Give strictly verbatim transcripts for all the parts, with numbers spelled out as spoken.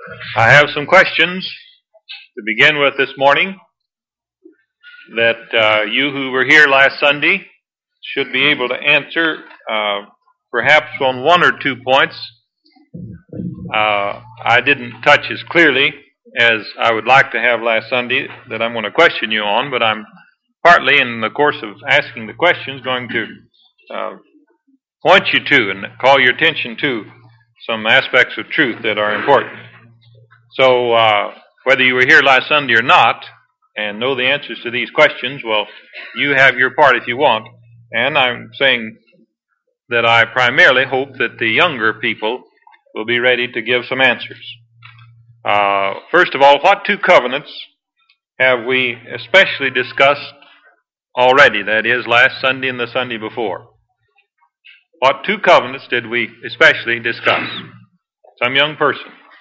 I have some questions to begin with this morning that uh, you who were here last Sunday should be able to answer, uh, perhaps on one or two points. Uh, I didn't touch as clearly as I would like to have last Sunday that I'm going to question you on, but I'm partly in the course of asking the questions going to uh, point you to and call your attention to some aspects of truth that are important. So uh, whether you were here last Sunday or not and know the answers to these questions, well, you have your part if you want. And I'm saying that I primarily hope that the younger people will be ready to give some answers. Uh, first of all, what two covenants have we especially discussed already? That is, last Sunday and the Sunday before. What two covenants did we especially discuss? Some young person.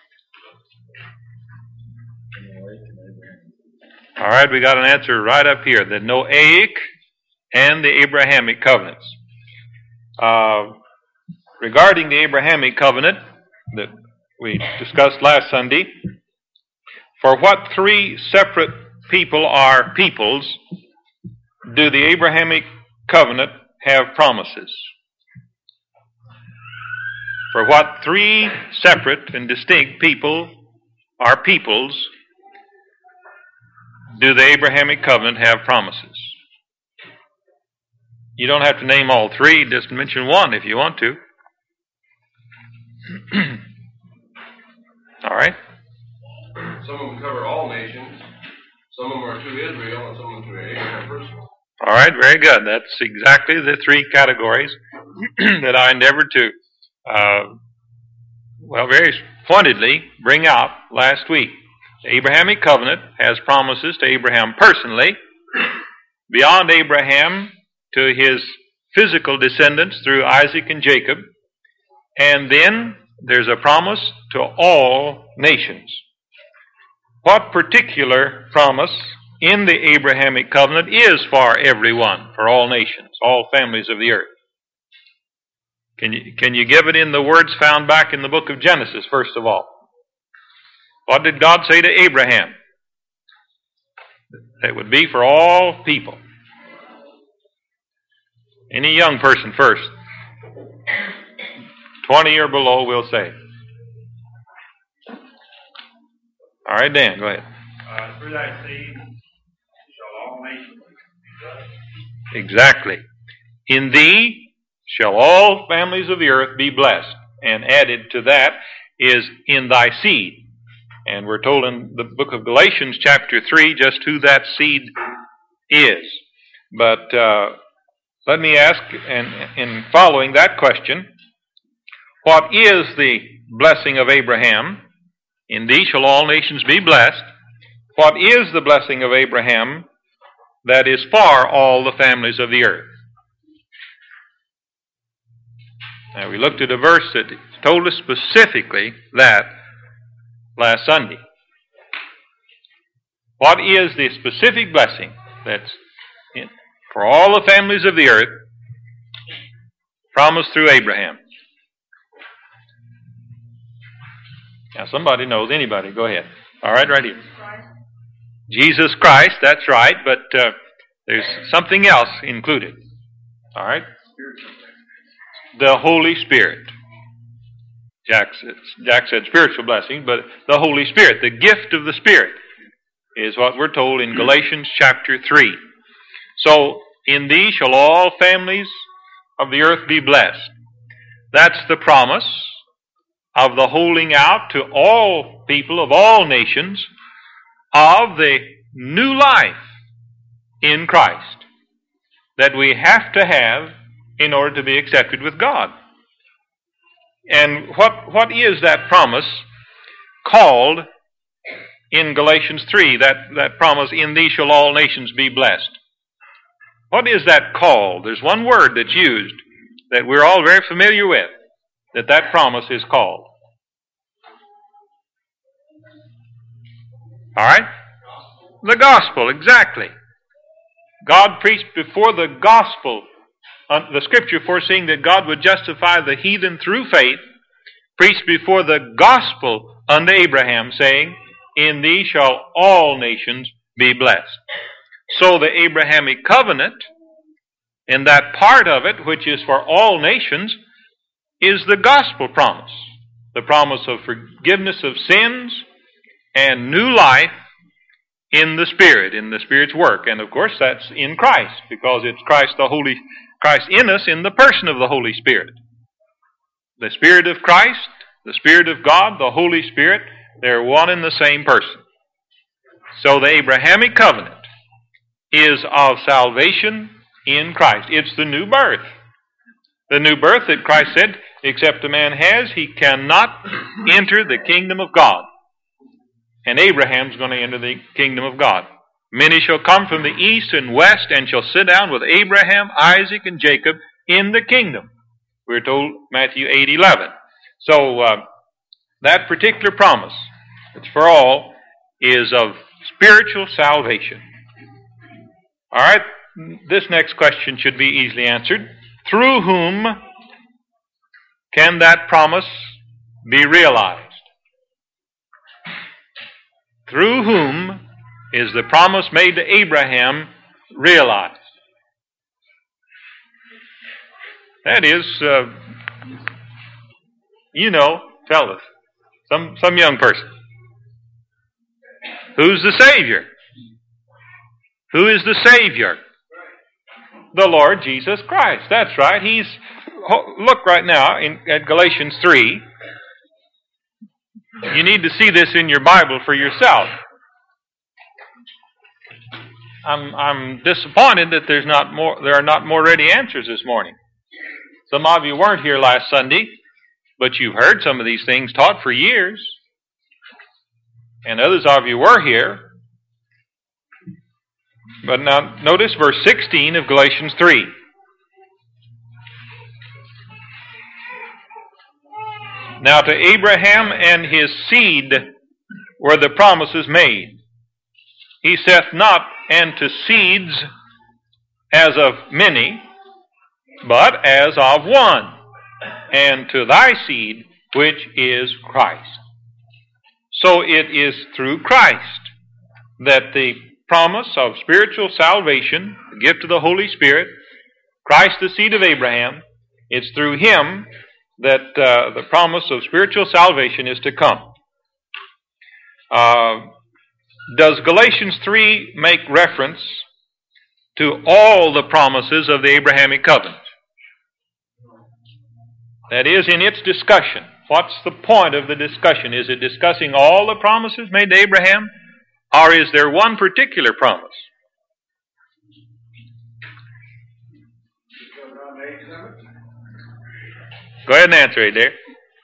All right, we got an answer right up here. The Noahic and the Abrahamic covenants. Uh, regarding the Abrahamic covenant that we discussed last Sunday, for what three separate people are peoples do the Abrahamic covenant have promises? For what three separate and distinct people are peoples do the Abrahamic covenant have promises? You don't have to name all three, just mention one if you want to. All right? Some of them cover all nations. Some of them are to Israel and some of them to Abraham personally. All right, very good. That's exactly the three categories that I endeavored to, uh, well, very pointedly bring out last week. The Abrahamic covenant has promises to Abraham personally, beyond Abraham to his physical descendants through Isaac and Jacob, and then there's a promise to all nations. What particular promise in the Abrahamic covenant is for everyone, for all nations, all families of the earth? Can you, can you give it in the words found back in the book of Genesis, first of all? What did God say to Abraham? That would be for all people. Any young person first. twenty or below, we'll say. All right, Dan, go ahead. Uh, through thy seed shall all nations be blessed. Exactly. In thee shall all families of the earth be blessed. And added to that is in thy seed. And we're told in the book of Galatians chapter three just who that seed is. But uh, let me ask, and in following that question, what is the blessing of Abraham? In thee shall all nations be blessed. What is the blessing of Abraham that is for all the families of the earth? Now, we looked at a verse that told us specifically that last Sunday. What is the specific blessing that's in, for all the families of the earth promised through Abraham? Now, somebody knows. Anybody? Go ahead. All right, right here. Jesus Christ, that's right, but uh, there's something else included. All right? The Holy Spirit. Jack said, Jack said spiritual blessing, but the Holy Spirit, the gift of the Spirit, is what we're told in Galatians chapter three. So, in thee shall all families of the earth be blessed. That's the promise of the holding out to all people of all nations of the new life in Christ that we have to have in order to be accepted with God. And what, what is that promise called in Galatians three, that, that promise, in thee shall all nations be blessed? What is that called? There's one word that's used that we're all very familiar with, that that promise is called. All right? The gospel, exactly. God preached before the gospel, uh, the scripture foreseeing that God would justify the heathen through faith, preached before the gospel unto Abraham, saying, in thee shall all nations be blessed. So the Abrahamic covenant, in that part of it which is for all nations, is the gospel promise. The promise of forgiveness of sins and new life in the Spirit, in the Spirit's work. And of course that's in Christ, because it's Christ the Holy, Christ in us in the person of the Holy Spirit. The Spirit of Christ, the Spirit of God, the Holy Spirit, they're one and the same person. So the Abrahamic covenant is of salvation in Christ. It's the new birth. The new birth that Christ said, except a man has, he cannot enter the kingdom of God. And Abraham's going to enter the kingdom of God. Many shall come from the east and west and shall sit down with Abraham, Isaac, and Jacob in the kingdom. We're told Matthew eight eleven. So uh, that particular promise, it's for all, is of spiritual salvation. All right, this next question should be easily answered. Through whom can that promise be realized? Through whom is the promise made to Abraham realized? That is, uh, you know, fellas, some, some young person. Who's the Savior? Who is the Savior? The Lord Jesus Christ. That's right. He's, look right now in, at Galatians three. You need to see this in your Bible for yourself. I'm, I'm disappointed that there's not more, there are not more ready answers this morning. Some of you weren't here last Sunday, but you've heard some of these things taught for years. And others of you were here. But now notice verse sixteen of Galatians three. Now to Abraham and his seed were the promises made. He saith not, and to seeds as of many, but as of one, and to thy seed, which is Christ. So it is through Christ that the promise of spiritual salvation, the gift of the Holy Spirit, Christ the seed of Abraham, it's through him that uh, the promise of spiritual salvation is to come. Uh, does Galatians three make reference to all the promises of the Abrahamic covenant? That is, in its discussion. What's the point of the discussion? Is it discussing all the promises made to Abraham? Or is there one particular promise? Go ahead and answer it there.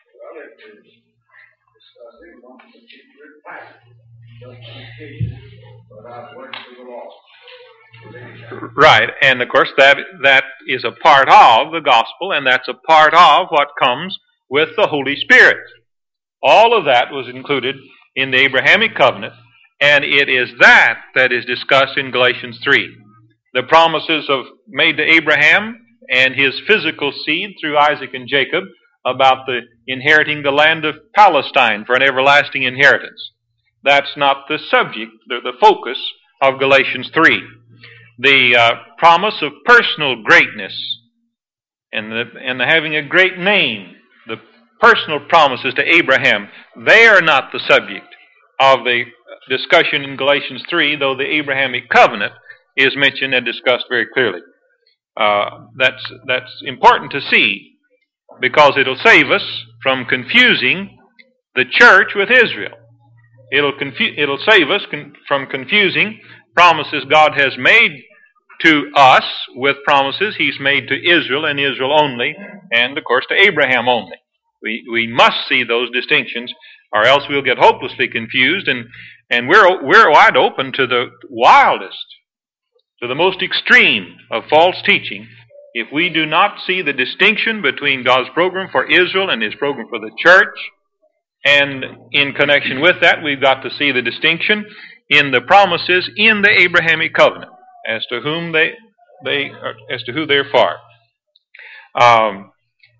Right, and of course that that is a part of the gospel, and that's a part of what comes with the Holy Spirit. All of that was included in the Abrahamic covenant, and it is that that is discussed in Galatians three. The promises of made to Abraham and his physical seed through Isaac and Jacob about the inheriting the land of Palestine for an everlasting inheritance. That's not the subject, the, the focus of Galatians three. The uh, promise of personal greatness and the, and the having a great name, the personal promises to Abraham, they are not the subject of the discussion in Galatians three, though the Abrahamic covenant is mentioned and discussed very clearly. Uh, that's, that's important to see, because it'll save us from confusing the church with Israel. It'll, confu- it'll save us con- from confusing promises God has made to us with promises He's made to Israel and Israel only, and of course to Abraham only. We, we must see those distinctions, or else we'll get hopelessly confused, and, and we're, we're wide open to the wildest, to the most extreme of false teaching, if we do not see the distinction between God's program for Israel and His program for the church. And in connection with that, we've got to see the distinction in the promises in the Abrahamic covenant as to whom they, they as to who they're for. Um,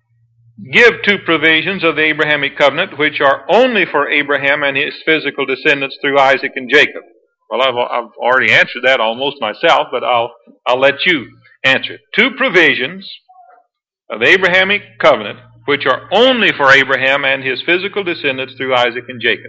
give two provisions of the Abrahamic covenant which are only for Abraham and his physical descendants through Isaac and Jacob. Well, I've, I've already answered that almost myself, but I'll, I'll let you answer it. Two provisions of the Abrahamic covenant which are only for Abraham and his physical descendants through Isaac and Jacob.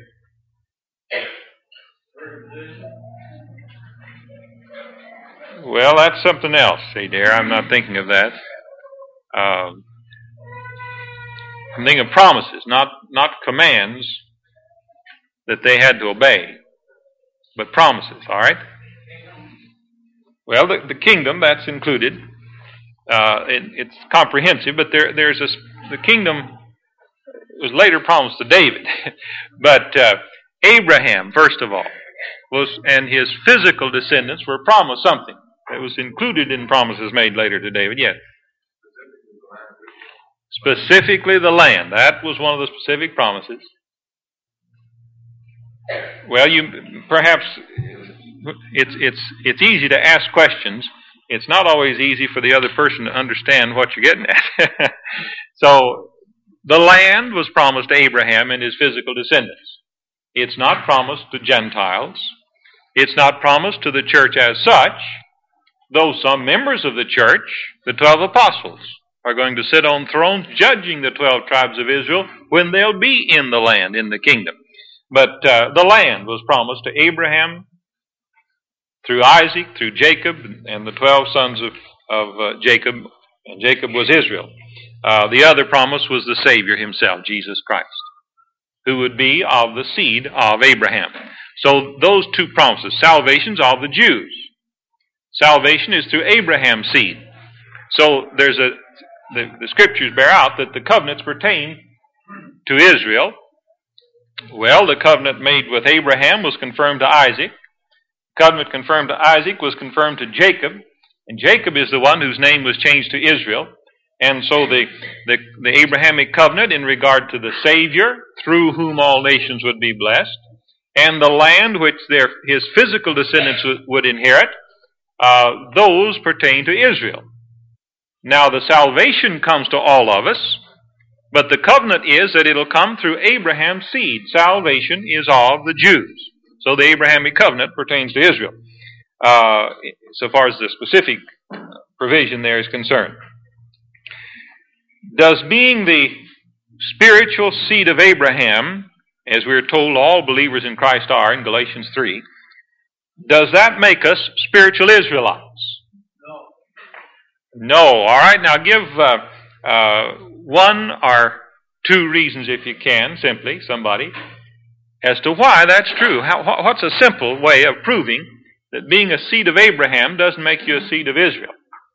Well, that's something else, see, dear. I'm not thinking of that. Um, I'm thinking of promises, not, not commands that they had to obey, but promises, all right? Well, the, the kingdom, that's included. Uh, it, it's comprehensive, but there, there's a, the kingdom was later promised to David. But uh, Abraham, first of all, was, and his physical descendants were promised something. It was included in promises made later to David, yes. Specifically the land. That was one of the specific promises. Well, you perhaps it's it's it's easy to ask questions. It's not always easy for the other person to understand what you're getting at. So the land was promised to Abraham and his physical descendants. It's not promised to Gentiles. It's not promised to the church as such, though some members of the church, the twelve apostles, are going to sit on thrones judging the twelve tribes of Israel when they'll be in the land, in the kingdom. But uh, the land was promised to Abraham through Isaac, through Jacob, and the twelve sons of, of uh, Jacob, and Jacob was Israel. Uh, the other promise was the Savior himself, Jesus Christ, who would be of the seed of Abraham. So those two promises, salvation's of the Jews. Salvation is through Abraham's seed. So there's a the, the scriptures bear out that the covenants pertain to Israel. Well, the covenant made with Abraham was confirmed to Isaac. The covenant confirmed to Isaac was confirmed to Jacob. And Jacob is the one whose name was changed to Israel. And so the, the, the Abrahamic covenant in regard to the Savior, through whom all nations would be blessed, and the land which their, his physical descendants would inherit, uh, those pertain to Israel. Now the salvation comes to all of us, but the covenant is that it'll come through Abraham's seed. Salvation is of the Jews. So the Abrahamic covenant pertains to Israel, uh, so far as the specific provision there is concerned. Does being the spiritual seed of Abraham, as we're told all believers in Christ are in Galatians three, does that make us spiritual Israelites? No. No. All right, now give uh, uh, one or two reasons, if you can, simply, somebody, as to why that's true. How, what's a simple way of proving that being a seed of Abraham doesn't make you a seed of Israel?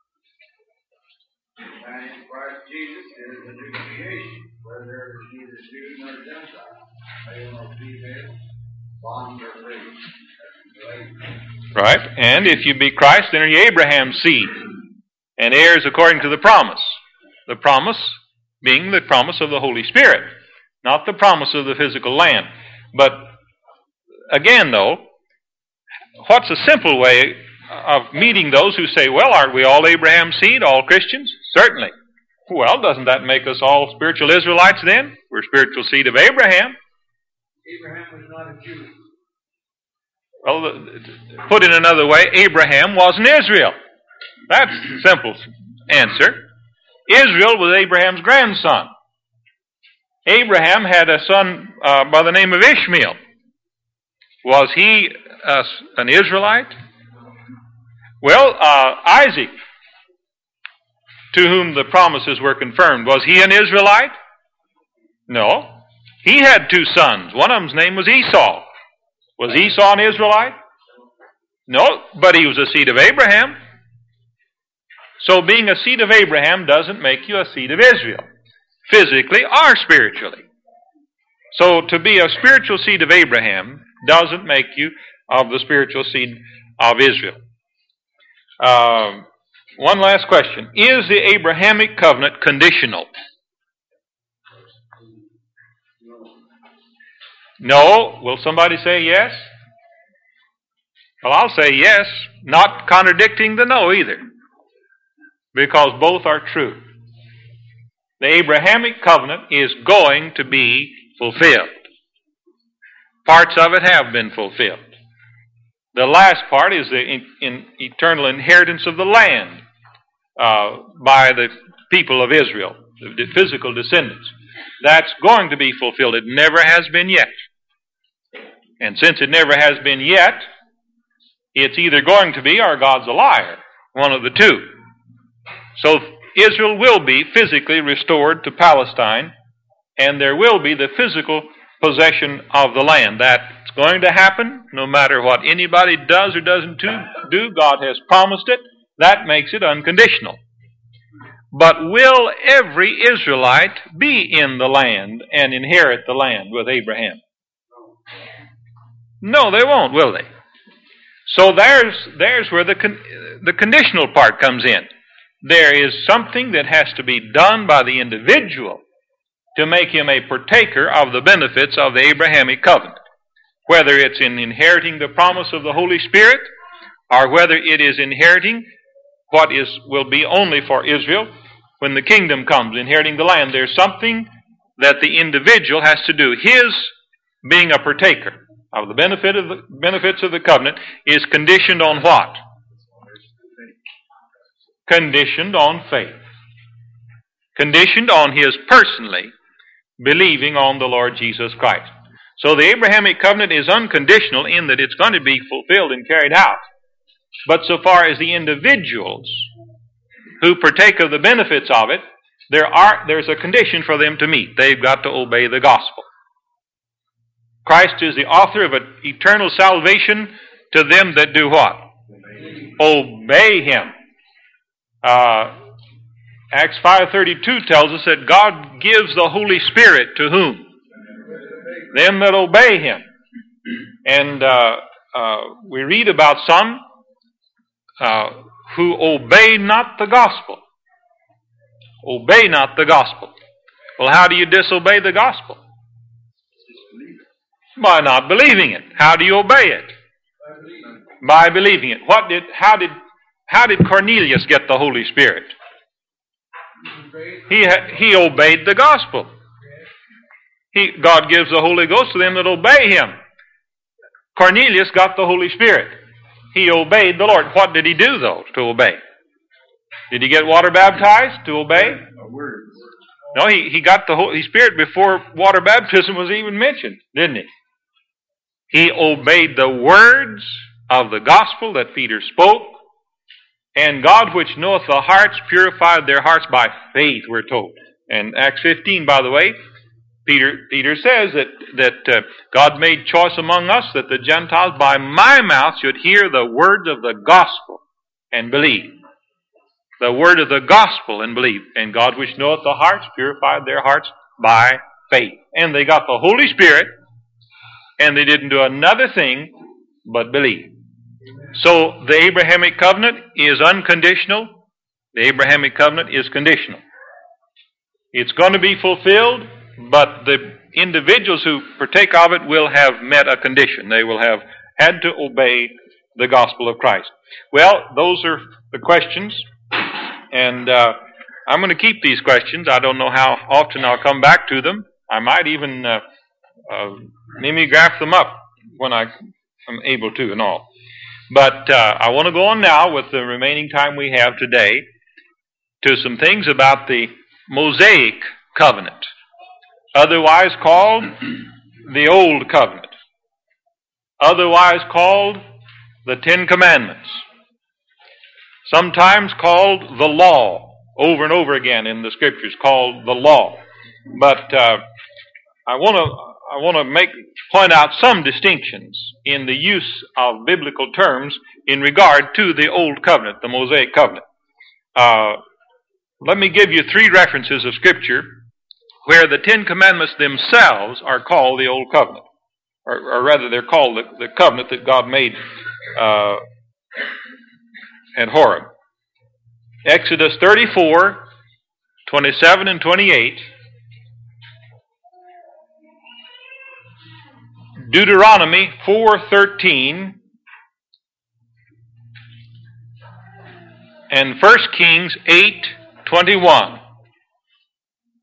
Right, and if you be Christ, then are you Abraham's seed, and heirs according to the promise. The promise being the promise of the Holy Spirit, not the promise of the physical land. But again, though, what's a simple way of meeting those who say, well, aren't we all Abraham's seed, all Christians? Certainly. Well, doesn't that make us all spiritual Israelites then? We're spiritual seed of Abraham. Abraham was not a Jew. Well, put in another way, Abraham wasn't Israel. That's the simple answer. Israel was Abraham's grandson. Abraham had a son uh, by the name of Ishmael. Was he uh, an Israelite? Well, uh, Isaac, to whom the promises were confirmed, was he an Israelite? No. He had two sons. One of them's name was Esau. Was Esau an Israelite? No, but he was a seed of Abraham. So being a seed of Abraham doesn't make you a seed of Israel, physically or spiritually. So to be a spiritual seed of Abraham doesn't make you of the spiritual seed of Israel. Uh, one last question. Is the Abrahamic covenant conditional? No. Will somebody say yes? Well, I'll say yes, not contradicting the no either, because both are true. The Abrahamic covenant is going to be fulfilled. Parts of it have been fulfilled. The last part is the in, in eternal inheritance of the land uh, by the people of Israel, the physical descendants. That's going to be fulfilled. It never has been yet. And since it never has been yet, it's either going to be or God's a liar. One of the two. So Israel will be physically restored to Palestine, and there will be the physical possession of the land. That's going to happen no matter what anybody does or doesn't do. God has promised it. That makes it unconditional. But will every Israelite be in the land and inherit the land with Abraham? No, they won't, will they? So there's there's where the con- the conditional part comes in. There is something that has to be done by the individual to make him a partaker of the benefits of the Abrahamic covenant. Whether it's in inheriting the promise of the Holy Spirit, or whether it is inheriting what is will be only for Israel when the kingdom comes, inheriting the land. There's something that the individual has to do. His being a partaker of the benefit of the benefits of the covenant is conditioned on what? Conditioned on faith. Conditioned on his personally believing on the Lord Jesus Christ. So the Abrahamic covenant is unconditional in that it's going to be fulfilled and carried out. But so far as the individuals who partake of the benefits of it, there are there's a condition for them to meet. They've got to obey the gospel. Christ is the author of an eternal salvation to them that do what? Obey Him. Uh, Acts five thirty-two tells us that God gives the Holy Spirit to whom? Them that obey Him. And uh, uh, we read about some uh, who obey not the gospel. Obey not the gospel. Well, how do you disobey the gospel? By not believing it. How do you obey it? By believing it. What did? How did? How did Cornelius get the Holy Spirit? He he obeyed the gospel. He God gives the Holy Ghost to them that obey Him. Cornelius got the Holy Spirit. He obeyed the Lord. What did he do though to obey? Did he get water baptized to obey? No, he, he got the Holy Spirit before water baptism was even mentioned, didn't he? He obeyed the words of the gospel that Peter spoke, and God which knoweth the hearts purified their hearts by faith, we're told. And Acts fifteen, by the way, Peter Peter says that, that uh, God made choice among us that the Gentiles by my mouth should hear the words of the gospel and believe. The word of the gospel and believe. And God which knoweth the hearts purified their hearts by faith. And they got the Holy Spirit, and they didn't do another thing but believe. So the Abrahamic covenant is unconditional. The Abrahamic covenant is conditional. It's going to be fulfilled, but the individuals who partake of it will have met a condition. They will have had to obey the gospel of Christ. Well, those are the questions. And uh, I'm going to keep these questions. I don't know how often I'll come back to them. I might even uh, uh, mimeograph them up when I am able to and all. But uh, I want to go on now with the remaining time we have today to some things about the Mosaic covenant, otherwise called the Old Covenant, otherwise called the Ten Commandments, sometimes called the law, over and over again in the Scriptures, called the law. But uh, I want to I want to make point out some distinctions in the use of biblical terms in regard to the Old Covenant, the Mosaic Covenant. Uh, let me give you three references of Scripture where the Ten Commandments themselves are called the Old Covenant, or, or rather, they're called the, the covenant that God made uh, at Horeb. Exodus thirty-four, twenty-seven and twenty-eight. Deuteronomy four thirteen. And First Kings eight twenty-one.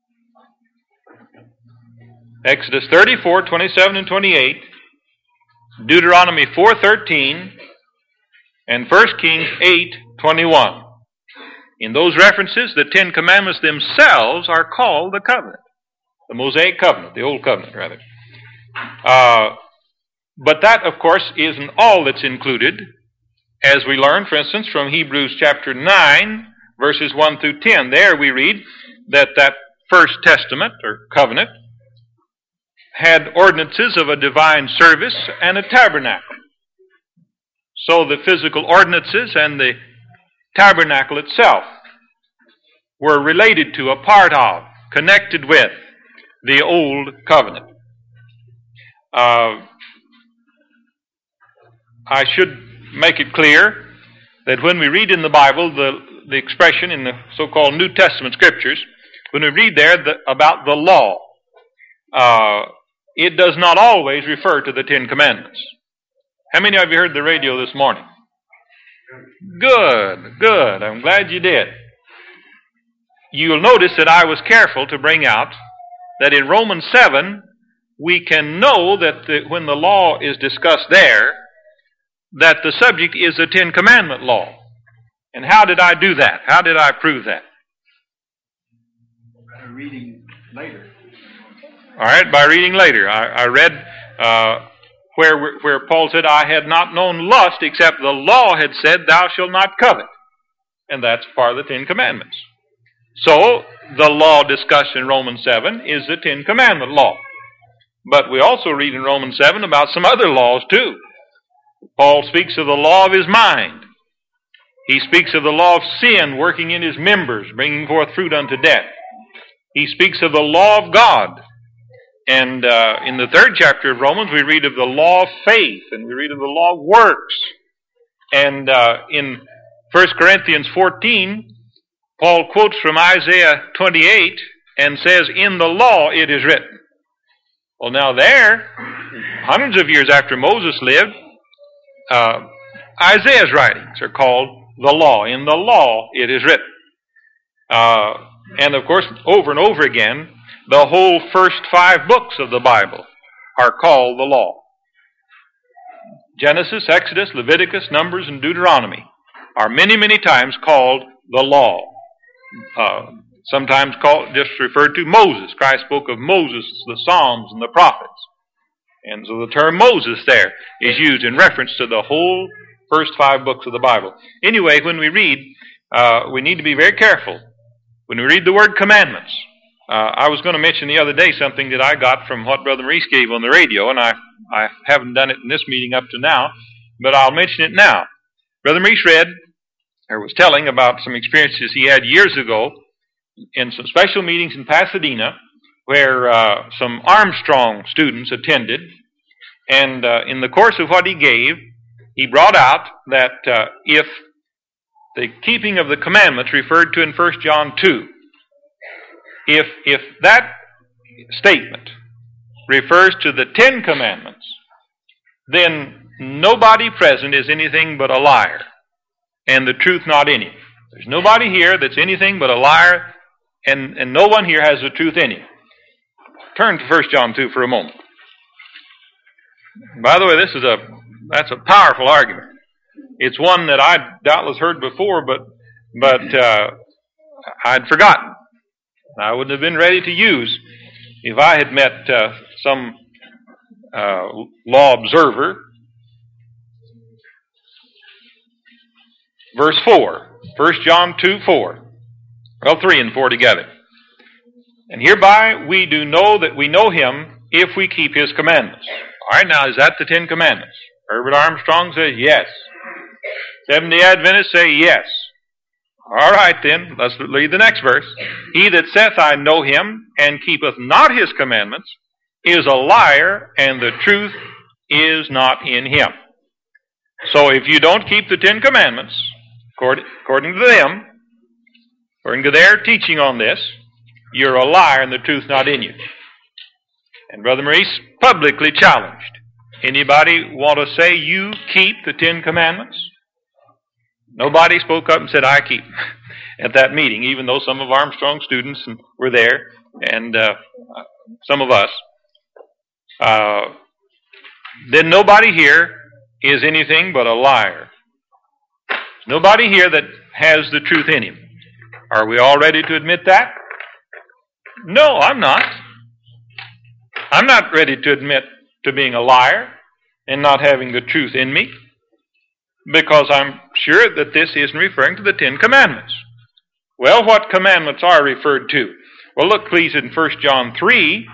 Exodus thirty-four, twenty-seven and twenty-eight, Deuteronomy four, thirteen, and First Kings eight, twenty-one. In those references, the Ten Commandments themselves are called the covenant. The Mosaic covenant, the Old Covenant, rather. Uh, but that, of course, isn't all that's included. As we learn, for instance, from Hebrews chapter nine, verses one through ten. There we read that that First Testament, or covenant, had ordinances of a divine service and a tabernacle. So the physical ordinances and the tabernacle itself were related to, a part of, connected with the Old Covenant. Uh, I should make it clear that when we read in the Bible the, the expression in the so-called New Testament Scriptures, when we read there the, about the law, uh, it does not always refer to the Ten Commandments. How many of you heard the radio this morning? Good, good. I'm glad you did. You'll notice that I was careful to bring out that in Romans seven, we can know that the, when the law is discussed there, that the subject is the Ten Commandment law. And how did I do that? How did I prove that? By reading later. All right, by reading later. I, I read uh, where, where Paul said, I had not known lust except the law had said, thou shalt not covet. And that's part of the Ten Commandments. So, the law discussed in Romans seven is the Ten Commandment law. But we also read in Romans seven about some other laws too. Paul speaks of the law of his mind. He speaks of the law of sin working in his members, bringing forth fruit unto death. He speaks of the law of God. And uh, in the third chapter of Romans, we read of the law of faith, and we read of the law of works. And uh, in First Corinthians fourteen, Paul quotes from Isaiah twenty-eight and says, in the law it is written. Well, now there, hundreds of years after Moses lived, uh, Isaiah's writings are called the law. In the law it is written. Uh, and of course, over and over again, the whole first five books of the Bible are called the law. Genesis, Exodus, Leviticus, Numbers, and Deuteronomy are many, many times called the law. Uh, sometimes called, just referred to Moses. Christ spoke of Moses, the Psalms, and the prophets. And so the term Moses there is used in reference to the whole first five books of the Bible. Anyway, when we read, uh, we need to be very careful. When we read the word commandments, uh, I was going to mention the other day something that I got from what Brother Maurice gave on the radio, and I, I haven't done it in this meeting up to now, but I'll mention it now. Brother Maurice read, or was telling about some experiences he had years ago in some special meetings in Pasadena where uh, some Armstrong students attended. And uh, in the course of what he gave, he brought out that uh, if the keeping of the commandments referred to in First John two, if, if that statement refers to the Ten Commandments, then nobody present is anything but a liar, and the truth not in him. There's nobody here that's anything but a liar, and, and no one here has the truth in him. Turn to First John two for a moment. By the way, this is a that's a powerful argument. It's one that I'd doubtless heard before, but but uh, I'd forgotten. I wouldn't have been ready to use if I had met uh, some uh, law observer. Verse four, First John two, four. Well, three and four together. And hereby we do know that we know him if we keep his commandments. All right, now is that the Ten Commandments? Herbert Armstrong says yes. Seventh-day Adventists say yes. All right then, let's read the next verse. He that saith, I know him, and keepeth not his commandments, is a liar, and the truth is not in him. So if you don't keep the Ten Commandments, according to them, according to their teaching on this, you're a liar and the truth not in you. And Brother Maurice publicly challenged. Anybody want to say you keep the Ten Commandments? Nobody spoke up and said, I keep at that meeting, even though some of Armstrong's students were there, and uh, some of us. uh, then nobody here is anything but a liar. Nobody here that has the truth in him. Are we all ready to admit that? No, I'm not. I'm not ready to admit to being a liar and not having the truth in me, because I'm sure that this isn't referring to the Ten Commandments. Well, what commandments are referred to? Well, look please in First John three,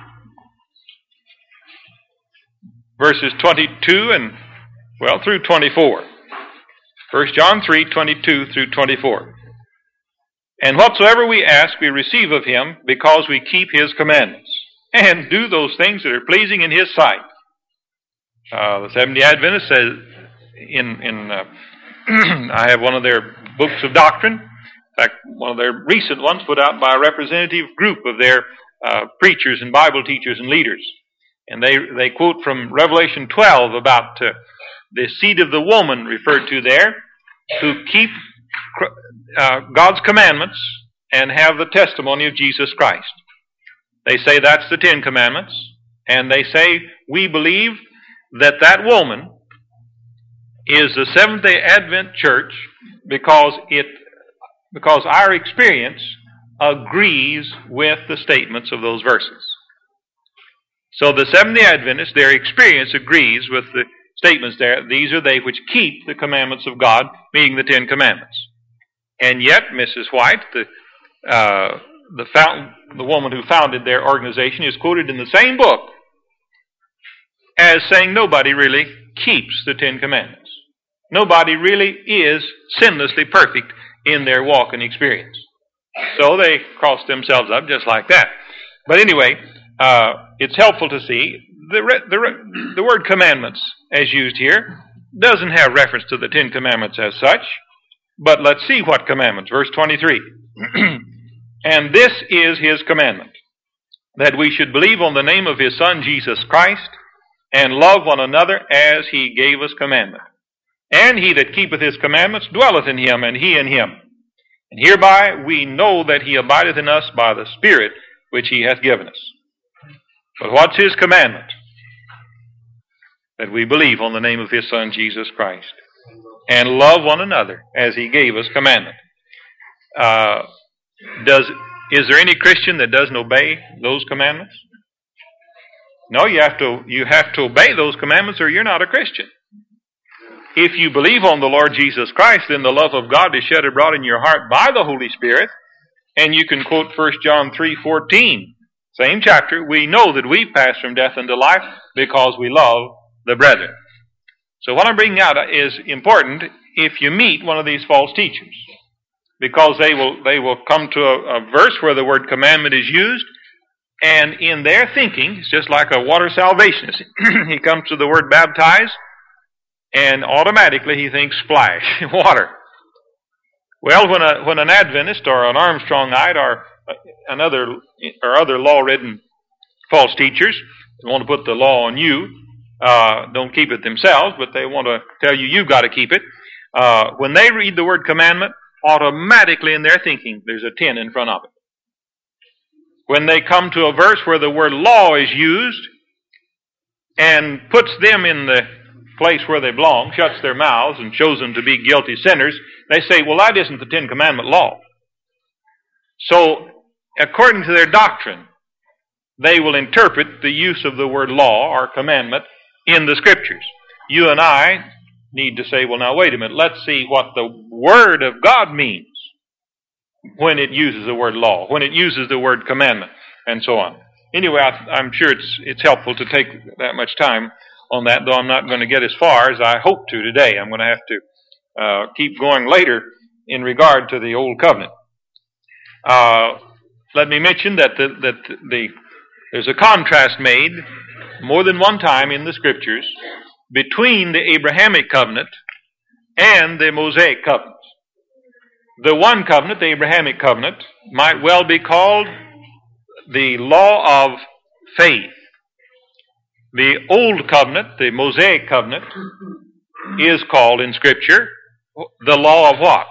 verses twenty-two and, well, through twenty-four. First John three, twenty-two through twenty-four. And whatsoever we ask, we receive of him, because we keep his commandments, and do those things that are pleasing in his sight. Uh, the Seventh-day Adventist says, in, in uh, I have one of their books of doctrine, in fact, one of their recent ones put out by a representative group of their uh, preachers and Bible teachers and leaders. And they, they quote from Revelation twelve about uh, the seed of the woman referred to there, who keep uh, God's commandments and have the testimony of Jesus Christ. They say that's the Ten Commandments, and they say we believe that that woman is the Seventh-day Advent Church because it because our experience agrees with the statements of those verses. So the Seventh-day Adventists, their experience agrees with the statements there. These are they which keep the commandments of God, meaning the Ten Commandments. And yet, Missus White, the uh, the, found, the woman who founded their organization, is quoted in the same book as saying nobody really keeps the Ten Commandments. Nobody really is sinlessly perfect in their walk and experience. So they cross themselves up just like that. But anyway, uh, it's helpful to see the, re- the, re- the word commandments as used here doesn't have reference to the Ten Commandments as such, but let's see what commandments. Verse twenty-three. And this is his commandment, that we should believe on the name of his Son Jesus Christ, and love one another as he gave us commandment. And he that keepeth his commandments dwelleth in him, and he in him. And hereby we know that he abideth in us by the Spirit which he hath given us. But what's his commandment? That we believe on the name of his Son Jesus Christ, and love one another as he gave us commandment. Uh, does is there any Christian that doesn't obey those commandments? No, you have to you have to obey those commandments, or you're not a Christian. If you believe on the Lord Jesus Christ, then the love of God is shed abroad in your heart by the Holy Spirit. And you can quote First John three fourteen, same chapter. We know that we've passed from death into life because we love the brethren. So what I'm bringing out is important if you meet one of these false teachers, because they will they will come to a, a verse where the word commandment is used, and in their thinking, it's just like a water salvationist. He comes to the word baptize, and automatically he thinks splash, water. Well, when a when an Adventist or an Armstrongite or another or other law-ridden false teachers want to put the law on you, uh, don't keep it themselves, but they want to tell you you've got to keep it. Uh, when they read the word commandment, automatically in their thinking there's a ten in front of it. When they come to a verse where the word law is used and puts them in the place where they belong, shuts their mouths and shows them to be guilty sinners, they say, well, that isn't the Ten Commandment law. So, according to their doctrine, they will interpret the use of the word law or commandment in the Scriptures. You and I need to say, well, now wait a minute, let's see what the Word of God means when it uses the word law, when it uses the word commandment, and so on. Anyway, I, I'm sure it's it's helpful to take that much time on that, though I'm not going to get as far as I hope to today. I'm going to have to uh, keep going later in regard to the Old Covenant. Uh, let me mention that the, that the there's a contrast made more than one time in the Scriptures between the Abrahamic covenant and the Mosaic covenant. The one covenant, the Abrahamic covenant, might well be called the law of faith. The Old Covenant, the Mosaic covenant, is called in Scripture the law of what?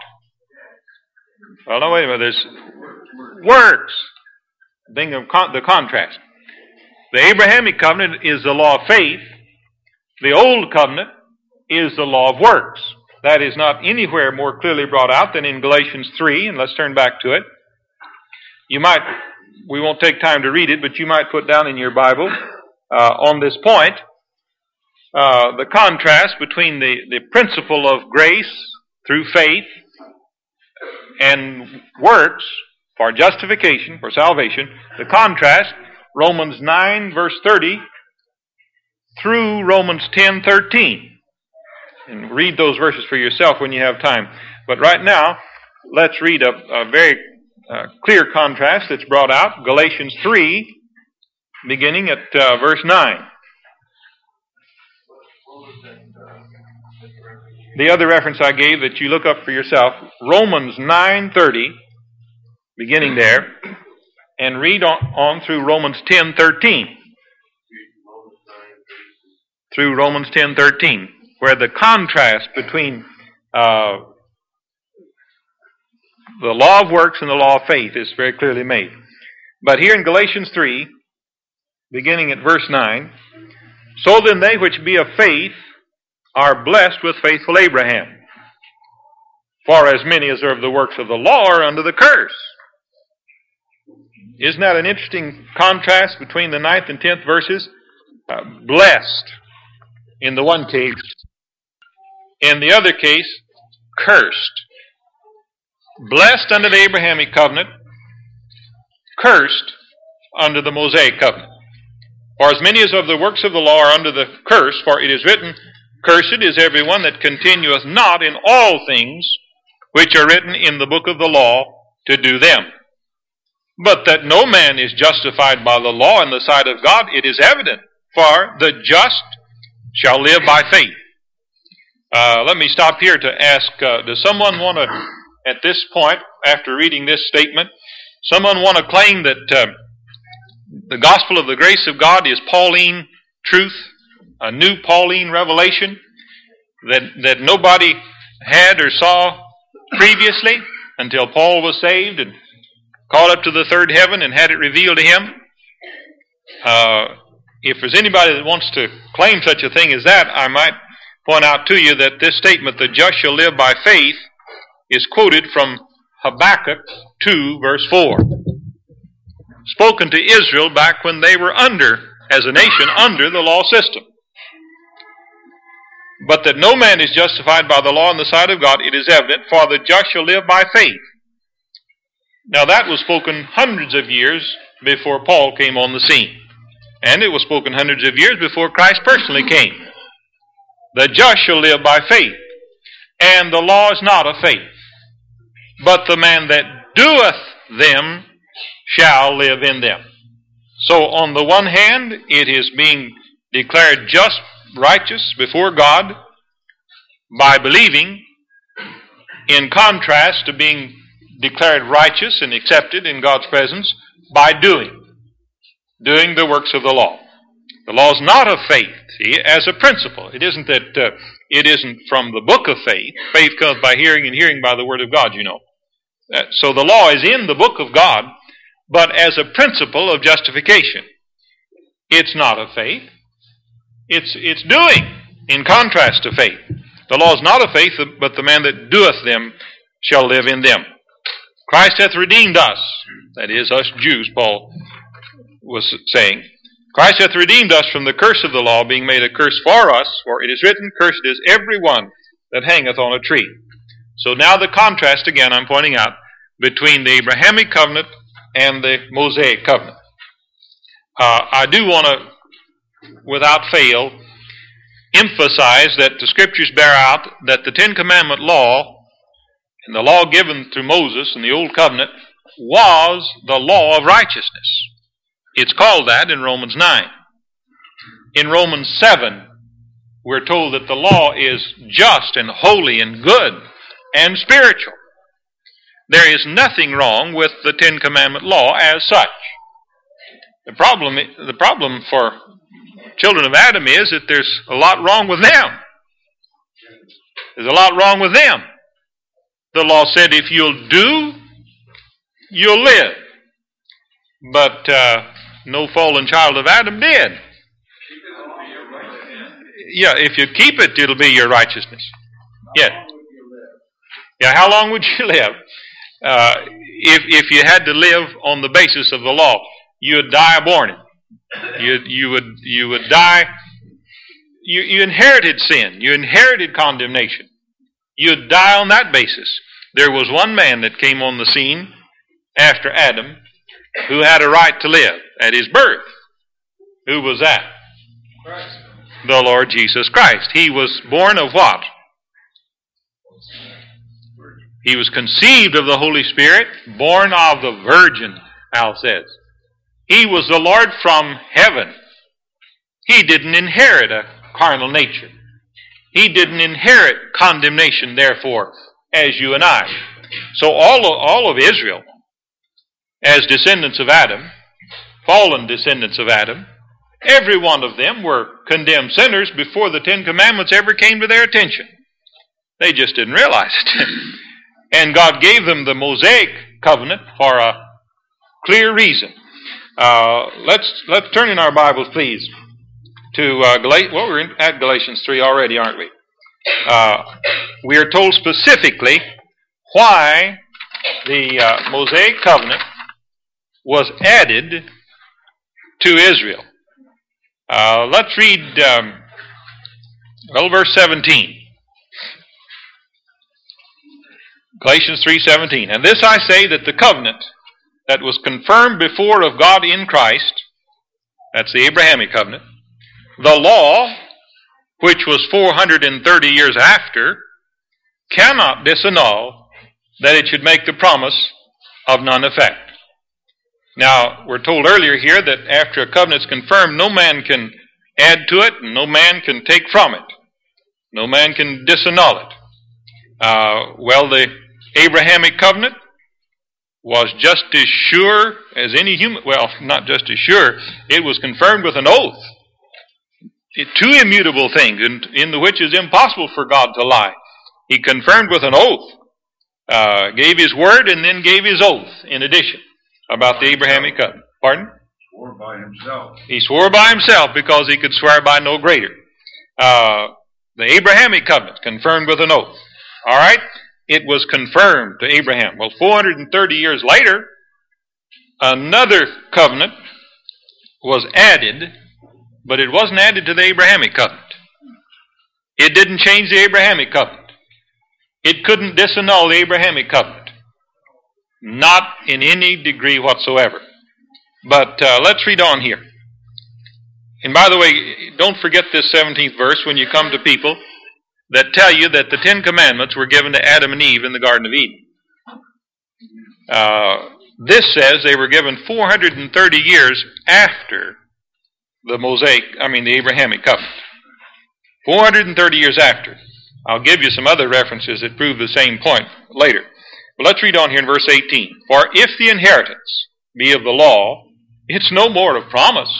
Well, no, wait a minute. There's works. Think of con- the contrast. The Abrahamic covenant is the law of faith. The Old covenant is the law of works. That is not anywhere more clearly brought out than in Galatians three, and let's turn back to it. You might, we won't take time to read it, but you might put down in your Bible uh, on this point uh, the contrast between the, the principle of grace through faith and works for justification, for salvation. The contrast, Romans nine verse thirty through Romans ten thirteen. And read those verses for yourself when you have time. But right now, let's read a, a very uh, clear contrast that's brought out. Galatians three, beginning at uh, verse nine. The other reference I gave that you look up for yourself, Romans nine thirty, beginning there, and read on, on through Romans ten thirteen. Through Romans ten thirteen. Where the contrast between uh, the law of works and the law of faith is very clearly made. But here in Galatians three, beginning at verse nine, so then they which be of faith are blessed with faithful Abraham. For as many as are of the works of the law are under the curse. Isn't that an interesting contrast between the ninth and tenth verses? Uh, blessed in the one case. In the other case, cursed. Blessed under the Abrahamic covenant, cursed under the Mosaic covenant. For as many as of the works of the law are under the curse, for it is written, Cursed is every one that continueth not in all things which are written in the book of the law to do them. But that no man is justified by the law in the sight of God, it is evident, for the just shall live by faith. Uh, let me stop here to ask, uh, does someone want to, at this point, after reading this statement, someone want to claim that uh, the gospel of the grace of God is Pauline truth, a new Pauline revelation that, that nobody had or saw previously until Paul was saved and called up to the third heaven and had it revealed to him? Uh, if there's anybody that wants to claim such a thing as that, I might point out to you that this statement, the just shall live by faith, is quoted from Habakkuk two, verse four. Spoken to Israel back when they were under, as a nation, under the law system. But that no man is justified by the law in the sight of God, it is evident, for the just shall live by faith. Now that was spoken hundreds of years before Paul came on the scene. And it was spoken hundreds of years before Christ personally came. The just shall live by faith. And the law is not of faith. But the man that doeth them shall live in them. So on the one hand, it is being declared just, righteous before God by believing, in contrast to being declared righteous and accepted in God's presence by doing. Doing the works of the law. The law is not of faith, see, as a principle. It isn't that uh, it isn't from the book of faith. Faith comes by hearing, and hearing by the word of God, you know. Uh, so the law is in the book of God, but as a principle of justification. It's not of faith. It's, it's doing, in contrast to faith. The law is not of faith, but the man that doeth them shall live in them. Christ hath redeemed us, that is, us Jews, Paul was saying. Christ hath redeemed us from the curse of the law, being made a curse for us, for it is written, Cursed is every one that hangeth on a tree. So now the contrast, again, I'm pointing out, between the Abrahamic covenant and the Mosaic covenant. Uh, I do want to, without fail, emphasize that the Scriptures bear out that the Ten Commandment law, and the law given through Moses in the Old Covenant, was the law of righteousness. It's called that in Romans nine. In Romans seven, we're told that the law is just and holy and good and spiritual. There is nothing wrong with the Ten Commandment law as such. The problem, the problem for children of Adam is that there's a lot wrong with them. There's a lot wrong with them. The law said if you'll do, you'll live. But uh, no fallen child of Adam did. Yeah, if you keep it, it'll be your righteousness. Yeah. Yeah, how long would you live? Uh, if if you had to live on the basis of the law, you would die born. You you would you would die. You you inherited sin. You inherited condemnation. You'd die on that basis. There was one man that came on the scene after Adam who had a right to live at his birth. Who was that? Christ. The Lord Jesus Christ. He was born of what? He was conceived of the Holy Spirit, born of the Virgin, Al says. He was the Lord from heaven. He didn't inherit a carnal nature. He didn't inherit condemnation, therefore, as you and I. So all of, all of Israel, as descendants of Adam, fallen descendants of Adam, every one of them were condemned sinners before the Ten Commandments ever came to their attention. They just didn't realize it. And God gave them the Mosaic covenant for a clear reason. Uh, let's let's turn in our Bibles, please, to uh, Gal- well, we're in, at Galatians three already, aren't we? Uh, we are told specifically why the uh, Mosaic covenant was added to Israel. Uh, let's read, um, well, verse seventeen. Galatians three seventeen. And this I say, that the covenant that was confirmed before of God in Christ, that's the Abrahamic covenant, the law, which was four hundred thirty years after, cannot disannul that it should make the promise of none effect. Now, we're told earlier here that after a covenant is confirmed, no man can add to it, and no man can take from it. No man can disannul it. Uh, well, the Abrahamic covenant was just as sure as any human, well, not just as sure, it was confirmed with an oath. It, two immutable things in, in the which is impossible for God to lie. He confirmed with an oath, uh, gave his word, and then gave his oath in addition about the Abrahamic covenant. Pardon? Swore by himself. He swore by himself because he could swear by no greater. Uh, the Abrahamic covenant confirmed with an oath. All right? It was confirmed to Abraham. Well, four hundred thirty years later, another covenant was added, but it wasn't added to the Abrahamic covenant. It didn't change the Abrahamic covenant. It couldn't disannul the Abrahamic covenant. Not in any degree whatsoever. But uh, let's read on here. And by the way, don't forget this seventeenth verse when you come to people that tell you that the Ten Commandments were given to Adam and Eve in the Garden of Eden. Uh, this says they were given four hundred thirty years after the Mosaic, I mean the Abrahamic covenant. four hundred thirty years after. I'll give you some other references that prove the same point later. But let's read on here in verse eighteen. For if the inheritance be of the law, it's no more of promise.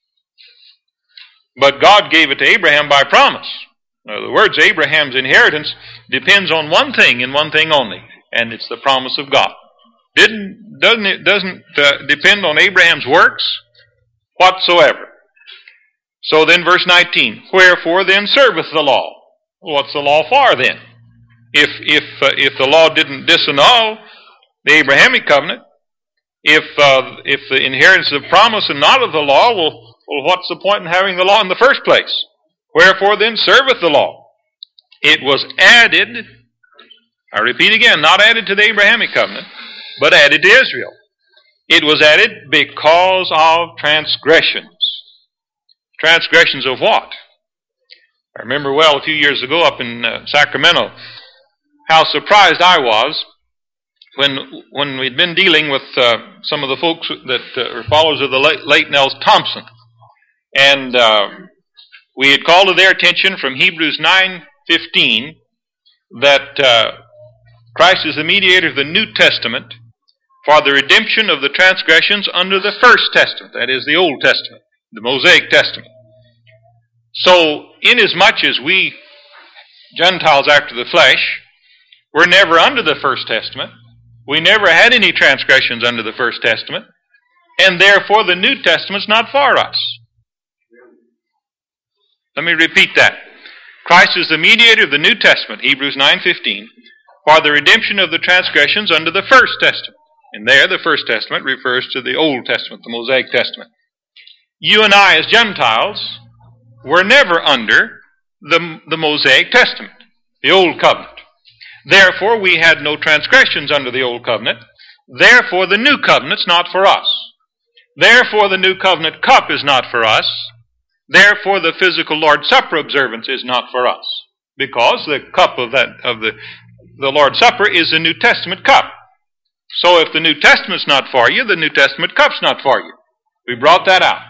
But God gave it to Abraham by promise. In other words, Abraham's inheritance depends on one thing and one thing only, and it's the promise of God. Didn't, doesn't it doesn't uh, depend on Abraham's works whatsoever. So then verse nineteen, wherefore then serveth the law? Well, what's the law for then? If if uh, if the law didn't disannul the Abrahamic covenant, if uh, if the inheritance of promise and not of the law, well, well, what's the point in having the law in the first place? Wherefore then serveth the law? It was added, I repeat again, not added to the Abrahamic covenant, but added to Israel. It was added because of transgressions. Transgressions of what? I remember well a few years ago up in uh, Sacramento how surprised I was when when we'd been dealing with uh, some of the folks that uh, are followers of the late, late Nels Thompson. And uh, we had called to their attention from Hebrews nine fifteen that uh, Christ is the mediator of the New Testament for the redemption of the transgressions under the First Testament, that is the Old Testament, the Mosaic Testament. So, inasmuch as we, Gentiles after the flesh, were never under the First Testament, we never had any transgressions under the First Testament, and therefore the New Testament's not for us. Let me repeat that. Christ is the mediator of the New Testament, Hebrews nine fifteen, for the redemption of the transgressions under the First Testament. And there, the First Testament refers to the Old Testament, the Mosaic Testament. You and I, as Gentiles, were never under the, the Mosaic Testament, the Old Covenant. Therefore, we had no transgressions under the Old Covenant. Therefore, the New Covenant's not for us. Therefore, the New Covenant cup is not for us. Therefore, the physical Lord's Supper observance is not for us. Because the cup of that of the, the Lord's Supper is the New Testament cup. So if the New Testament's not for you, the New Testament cup's not for you. We brought that out.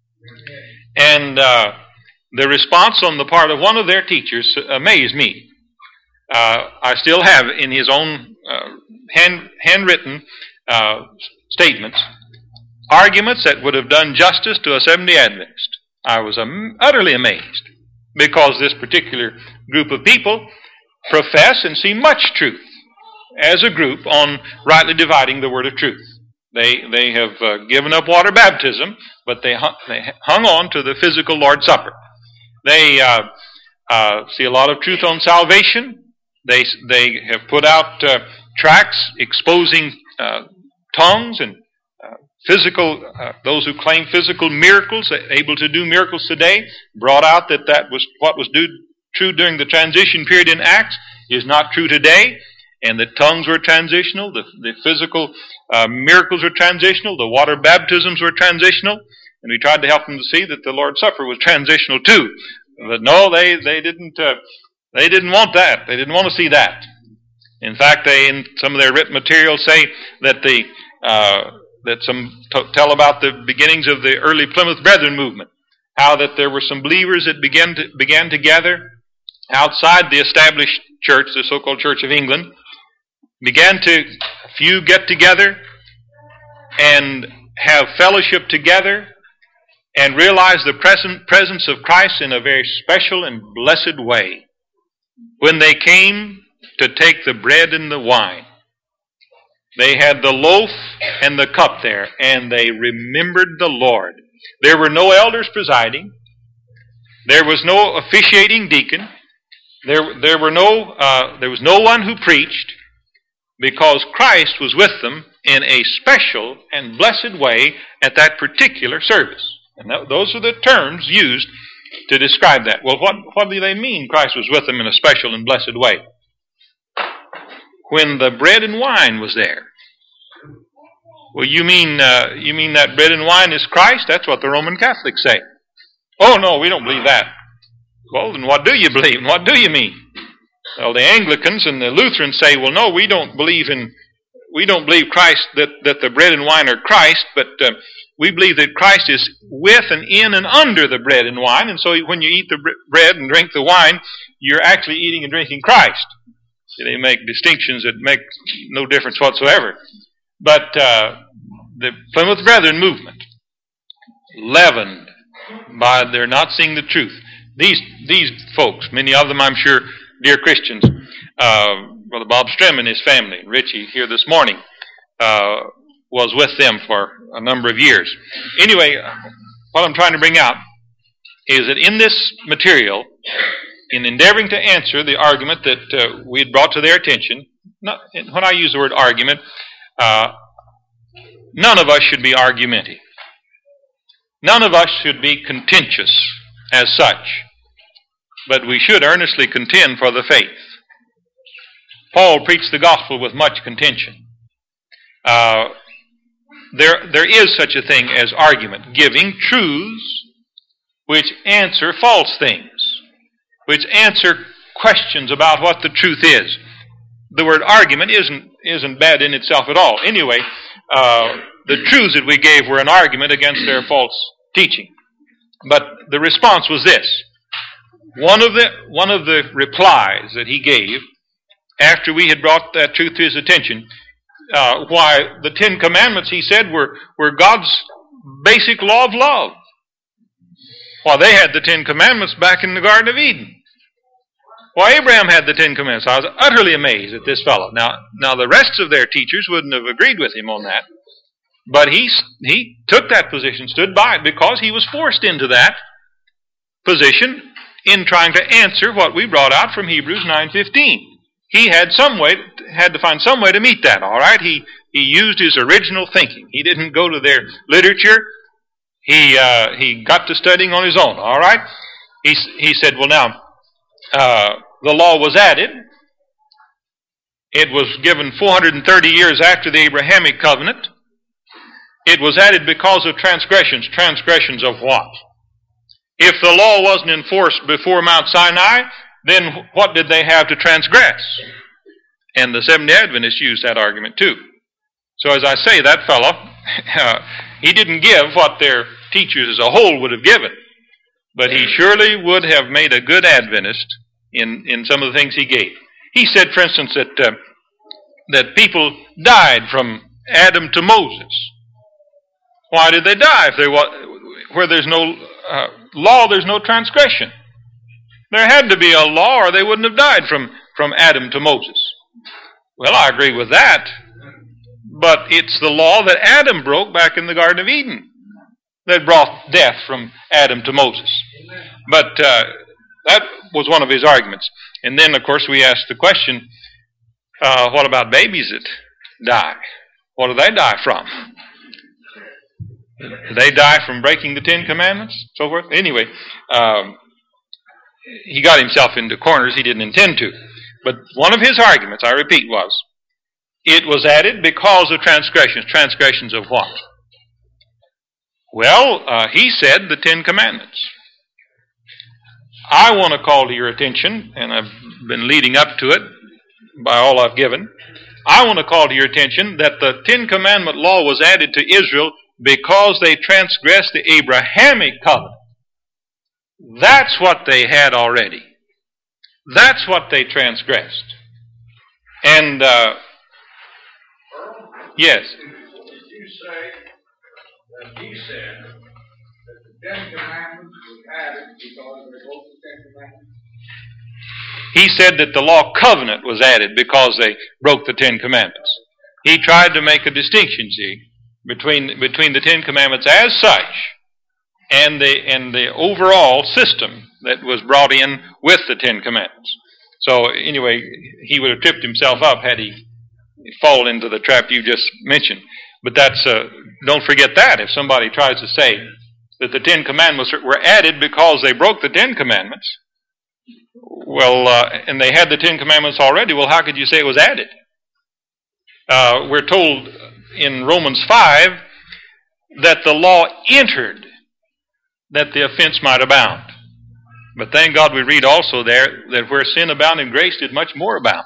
And uh, the response on the part of one of their teachers amazed me. Uh, I still have in his own uh, hand, handwritten uh, statements arguments that would have done justice to a Seventh-day Adventist. I was um, utterly amazed because this particular group of people profess and see much truth as a group on rightly dividing the word of truth. They they have uh, given up water baptism, but they hung, they hung on to the physical Lord's Supper. They uh, uh, see a lot of truth on salvation. They they have put out uh, tracts exposing uh, tongues and uh, physical, uh, those who claim physical miracles, able to do miracles today, brought out that that was what was do, true during the transition period in Acts is not true today. And the tongues were transitional, the, the physical uh, miracles were transitional, the water baptisms were transitional, and we tried to help them to see that the Lord's Supper was transitional too. But no, they they didn't uh, they didn't want that. They didn't want to see that. In fact, they in some of their written materials say that the uh, that some t- tell about the beginnings of the early Plymouth Brethren movement, how that there were some believers that began to began to gather outside the established church, the so-called Church of England. Began to, a few get together and have fellowship together and realize the present presence of Christ in a very special and blessed way. When they came to take the bread and the wine, they had the loaf and the cup there, and they remembered the Lord. There were no elders presiding. There was no officiating deacon. There, there were no, uh, there was no one who preached. Because Christ was with them in a special and blessed way at that particular service. And that, those are the terms used to describe that. Well, what, what do they mean Christ was with them in a special and blessed way? When the bread and wine was there. Well, you mean uh, you mean that bread and wine is Christ? That's what the Roman Catholics say. Oh, no, we don't believe that. Well, then what do you believe? And what do you mean? Well, the Anglicans and the Lutherans say, well, no, we don't believe in, we don't believe Christ, that, that the bread and wine are Christ, but uh, we believe that Christ is with and in and under the bread and wine, and so when you eat the bread and drink the wine, you're actually eating and drinking Christ. See, they make distinctions that make no difference whatsoever. But uh, the Plymouth Brethren movement, leavened by their not seeing the truth. These, these folks, many of them I'm sure, dear Christians, uh, Brother Bob Strim and his family, Richie here this morning, uh, was with them for a number of years. Anyway, what I'm trying to bring out is that in this material, in endeavoring to answer the argument that uh, we had brought to their attention, not, when I use the word argument, uh, none of us should be argumentative. None of us should be contentious as such. But we should earnestly contend for the faith. Paul preached the gospel with much contention. Uh, there, there is such a thing as argument, giving truths which answer false things, which answer questions about what the truth is. The word argument isn't isn't bad in itself at all. Anyway, uh, the truths that we gave were an argument against their false teaching. But the response was this. One of the one of the replies that he gave after we had brought that truth to his attention, uh, why the Ten Commandments, he said, were, were God's basic law of love. Well, they had the Ten Commandments back in the Garden of Eden. Why, Abraham had the Ten Commandments. I was utterly amazed at this fellow. Now, now the rest of their teachers wouldn't have agreed with him on that. But he, he took that position, stood by it, because he was forced into that position in trying to answer what we brought out from Hebrews nine fifteen. He had some way, had to find some way to meet that, all right? He, he used his original thinking. He didn't go to their literature. He, uh, he got to studying on his own, all right? He, he said, well, now, uh, the law was added. It was given four hundred thirty years after the Abrahamic covenant. It was added because of transgressions. Transgressions of what? If the law wasn't enforced before Mount Sinai, then what did they have to transgress? And the Seventh-day Adventists used that argument too. So as I say, that fellow, uh, he didn't give what their teachers as a whole would have given. But he surely would have made a good Adventist in, in some of the things he gave. He said, for instance, that, uh, that people died from Adam to Moses. Why did they die? If they where there's no uh, law, there's no transgression. There had to be a law or they wouldn't have died from, from Adam to Moses. Well, I agree with that. But it's the law that Adam broke back in the Garden of Eden that brought death from Adam to Moses. But uh, that was one of his arguments. And then, of course, we asked the question, uh, what about babies that die? What do they die from? Do they die from breaking the Ten Commandments? So forth? Anyway, um, he got himself into corners he didn't intend to. But one of his arguments, I repeat, was, it was added because of transgressions. Transgressions of what? Well, uh, he said the Ten Commandments. I want to call to your attention, and I've been leading up to it by all I've given, I want to call to your attention that the Ten Commandment law was added to Israel because they transgressed the Abrahamic covenant. That's what they had already. That's what they transgressed. And, uh, yes. Did you say that he said that the Ten Commandments were added because they broke the Ten Commandments? He said that the law covenant was added because they broke the Ten Commandments. He tried to make a distinction, see, between between the Ten Commandments as such and the and the overall system that was brought in with the Ten Commandments. So anyway, he would have tripped himself up had he fallen into the trap you just mentioned. But that's uh, don't forget that. If somebody tries to say that the Ten Commandments were added because they broke the Ten Commandments, well, uh, and they had the Ten Commandments already, well, how could you say it was added? Uh, we're told in Romans five that the law entered that the offense might abound. But thank God we read also there that where sin abounded, grace did much more abound.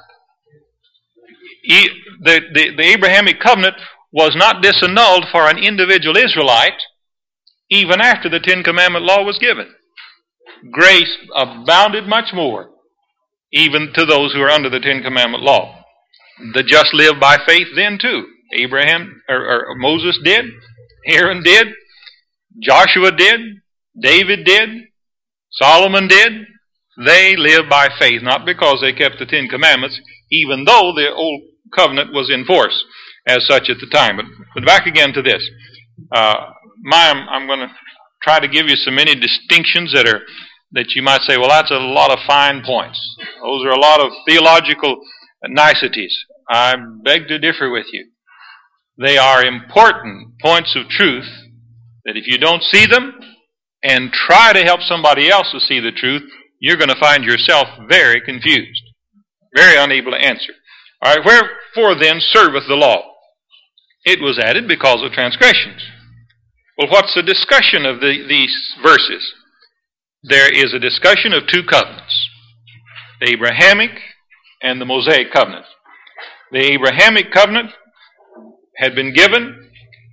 He, the, the, the Abrahamic covenant was not disannulled for an individual Israelite even after the Ten Commandment law was given. Grace abounded much more even to those who are under the Ten Commandment law. The just lived by faith then too. Abraham or, or Moses did, Aaron did, Joshua did, David did, Solomon did. They lived by faith, not because they kept the Ten Commandments, even though the old covenant was in force as such at the time. But, but back again to this. Uh, my, I'm, I'm going to try to give you so many distinctions that are that you might say, well, that's a lot of fine points. Those are a lot of theological niceties. I beg to differ with you. They are important points of truth that if you don't see them and try to help somebody else to see the truth, you're going to find yourself very confused, very unable to answer. All right, wherefore then serveth the law? It was added because of transgressions. Well, what's the discussion of the, these verses? There is a discussion of two covenants, the Abrahamic and the Mosaic covenant. The Abrahamic covenant had been given.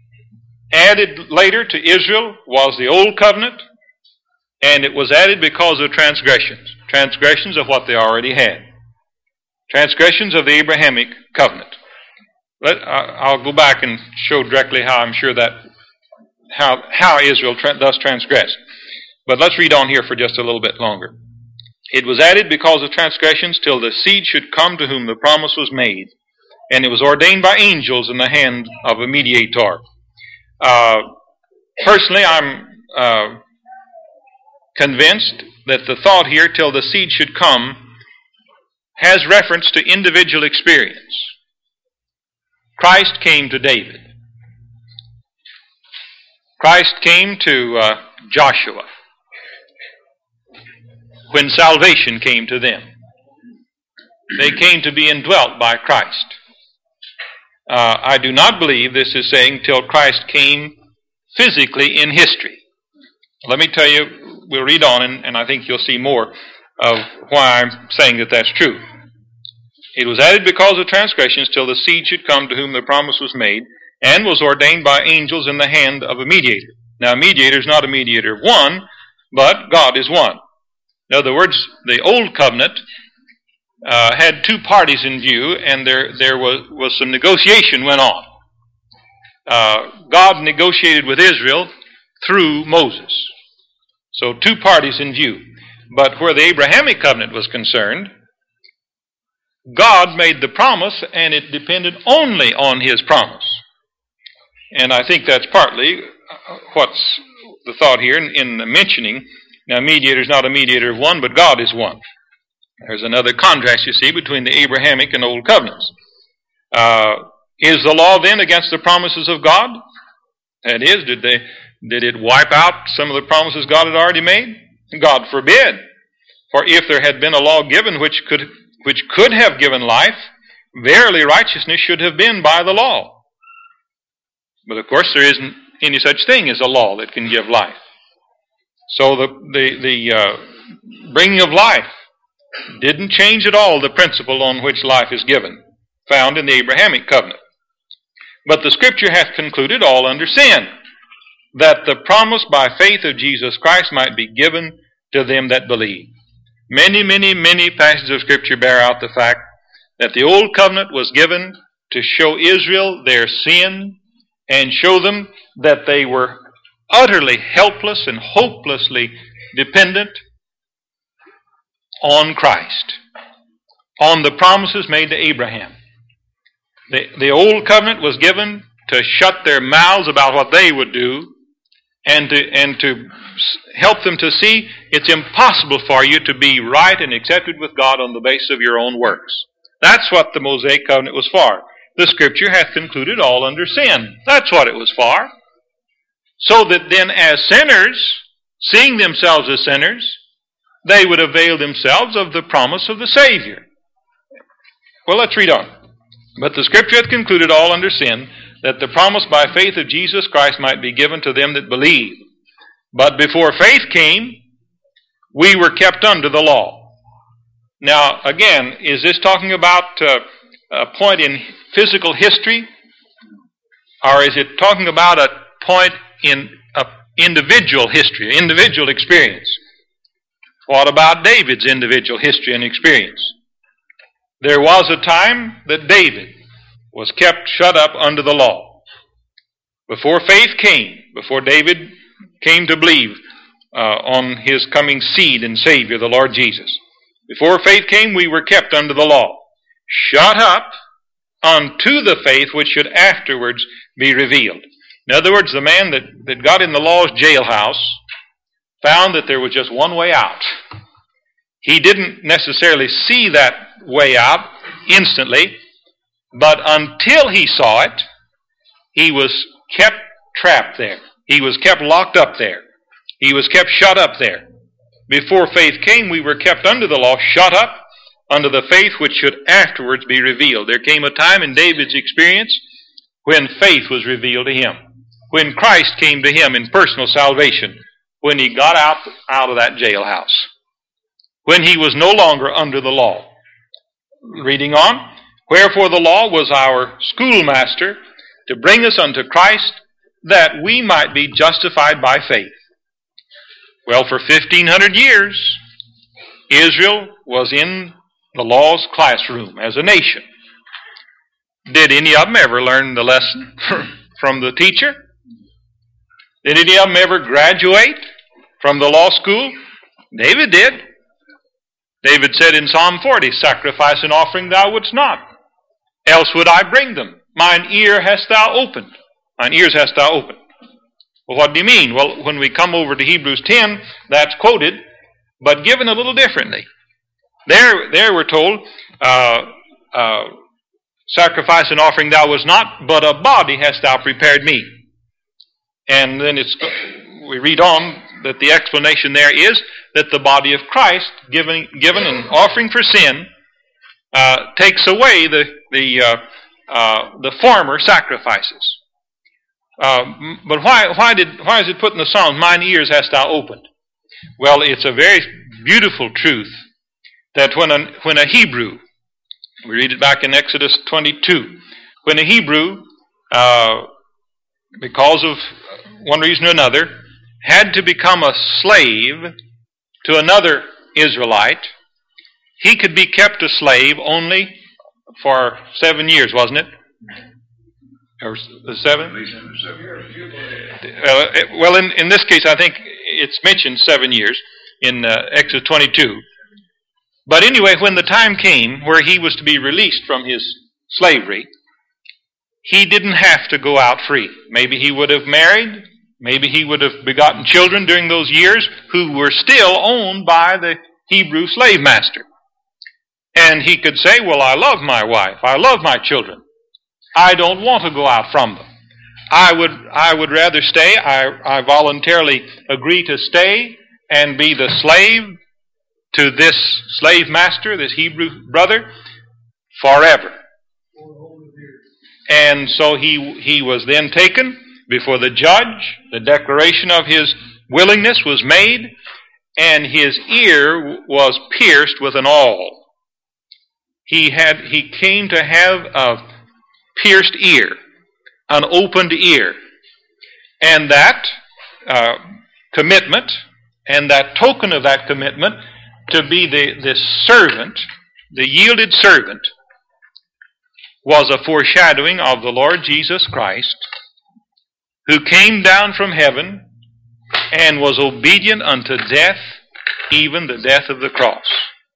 Added later to Israel was the old covenant, and it was added because of transgressions. Transgressions of what they already had. Transgressions of the Abrahamic covenant. Let, I'll go back and show directly how I'm sure that, how, how Israel tra- thus transgressed. But let's read on here for just a little bit longer. It was added because of transgressions till the seed should come to whom the promise was made. And it was ordained by angels in the hand of a mediator. Uh, personally, I'm uh, convinced that the thought here, till the seed should come, has reference to individual experience. Christ came to David. Christ came to uh, Joshua when salvation came to them. They came to be indwelt by Christ. Uh, I do not believe this is saying till Christ came physically in history. Let me tell you, we'll read on, and, and I think you'll see more of why I'm saying that that's true. It was added because of transgressions till the seed should come to whom the promise was made, and was ordained by angels in the hand of a mediator. Now, a mediator is not a mediator of one, but God is one. In other words, the old covenant uh, had two parties in view, and there, there was, was some negotiation went on. Uh, God negotiated with Israel through Moses. So two parties in view. But where the Abrahamic covenant was concerned, God made the promise, and it depended only on His promise. And I think that's partly what's the thought here in, in mentioning, now, mediator is not a mediator of one, but God is one. There's another contrast, you see, between the Abrahamic and Old Covenants. Uh, is the law then against the promises of God? That is, did they did it wipe out some of the promises God had already made? God forbid. For if there had been a law given which could which could have given life, verily righteousness should have been by the law. But of course there isn't any such thing as a law that can give life. So the the, the uh, bringing of life didn't change at all the principle on which life is given, found in the Abrahamic covenant. But the Scripture hath concluded all under sin, that the promise by faith of Jesus Christ might be given to them that believe. Many, many, many passages of Scripture bear out the fact that the old covenant was given to show Israel their sin and show them that they were utterly helpless and hopelessly dependent on Christ, on the promises made to Abraham. The, the old covenant was given to shut their mouths about what they would do, and to, and to help them to see it's impossible for you to be right and accepted with God on the basis of your own works. That's what the Mosaic covenant was for. The Scripture hath concluded all under sin. That's what it was for. So that then as sinners, seeing themselves as sinners, they would avail themselves of the promise of the Savior. Well, let's read on. But the Scripture hath concluded all under sin, that the promise by faith of Jesus Christ might be given to them that believe. But before faith came, we were kept under the law. Now, again, is this talking about uh, a point in physical history? Or is it talking about a point in uh, individual history, individual experience? What about David's individual history and experience? There was a time that David was kept shut up under the law. Before faith came, before David came to believe uh, on his coming seed and Savior, the Lord Jesus. Before faith came, we were kept under the law, shut up unto the faith which should afterwards be revealed. In other words, the man that, that got in the law's jailhouse found that there was just one way out. He didn't necessarily see that way out instantly, but until he saw it, he was kept trapped there. He was kept locked up there. He was kept shut up there. Before faith came, we were kept under the law, shut up under the faith which should afterwards be revealed. There came a time in David's experience when faith was revealed to him, when Christ came to him in personal salvation, when he got out, out of that jailhouse, when he was no longer under the law. Reading on, wherefore the law was our schoolmaster to bring us unto Christ, that we might be justified by faith. Well, for fifteen hundred years, Israel was in the law's classroom as a nation. Did any of them ever learn the lesson from the teacher? Did any of them ever graduate from the law school? David did. David said in Psalm forty, sacrifice and offering thou wouldst not, else would I bring them. Mine ear hast thou opened. Mine ears hast thou opened. Well, what do you mean? Well, when we come over to Hebrews ten, that's quoted, but given a little differently. There, there we're told, uh, uh, sacrifice and offering thou was not, but a body hast thou prepared me. And then it's we read on that the explanation there is that the body of Christ, given given an offering for sin, uh, takes away the the uh, uh, the former sacrifices. Uh, but why why did why is it put in the Psalms? Mine ears hast thou opened. Well, it's a very beautiful truth that when a when a Hebrew, we read it back in Exodus twenty-two, when a Hebrew, uh, because of one reason or another, had to become a slave to another Israelite, he could be kept a slave only for seven years, wasn't it? Or seven? Uh, well, in, in this case, I think it's mentioned seven years in uh, Exodus twenty-two. But anyway, when the time came where he was to be released from his slavery, he didn't have to go out free. Maybe he would have married, maybe he would have begotten children during those years who were still owned by the Hebrew slave master. And he could say, well, I love my wife, I love my children. I don't want to go out from them. I would I would rather stay. I, I voluntarily agree to stay and be the slave to this slave master, this Hebrew brother, forever. And so he he was then taken before the judge. The declaration of his willingness was made, and his ear was pierced with an awl. He had he came to have a pierced ear, an opened ear. And that uh, commitment, and that token of that commitment, to be the, the servant, the yielded servant, was a foreshadowing of the Lord Jesus Christ, who came down from heaven and was obedient unto death, even the death of the cross.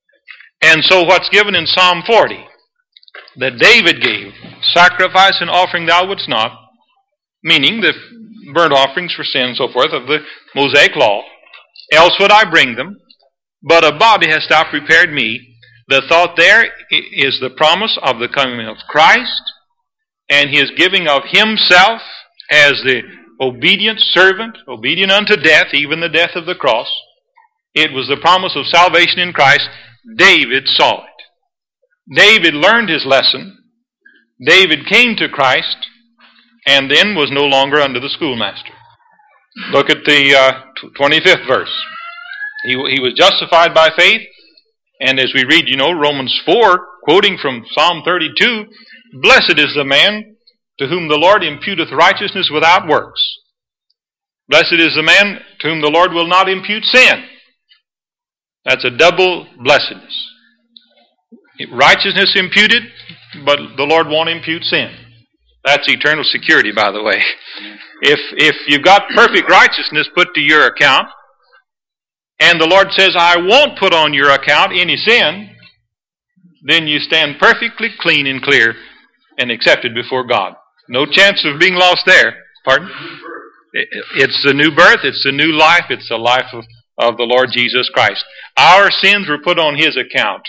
And so what's given in Psalm forty, that David gave, sacrifice and offering thou wouldst not, meaning the burnt offerings for sin and so forth of the Mosaic law, else would I bring them, but a body hast thou prepared me. The thought there is the promise of the coming of Christ and his giving of himself as the obedient servant, obedient unto death, even the death of the cross. It was the promise of salvation in Christ. David saw it. David learned his lesson. David came to Christ and then was no longer under the schoolmaster. Look at the uh, twenty-fifth verse. He, he was justified by faith, and as we read, you know, Romans four, quoting from Psalm thirty-two, blessed is the man to whom the Lord imputeth righteousness without works. Blessed is the man to whom the Lord will not impute sin. That's a double blessedness. Righteousness imputed, but the Lord won't impute sin. That's eternal security, by the way. If if you've got perfect righteousness put to your account, and the Lord says, I won't put on your account any sin, then you stand perfectly clean and clear and accepted before God. No chance of being lost there. Pardon? It's the new birth, it's the new life, it's the life of, of the Lord Jesus Christ. Our sins were put on his account,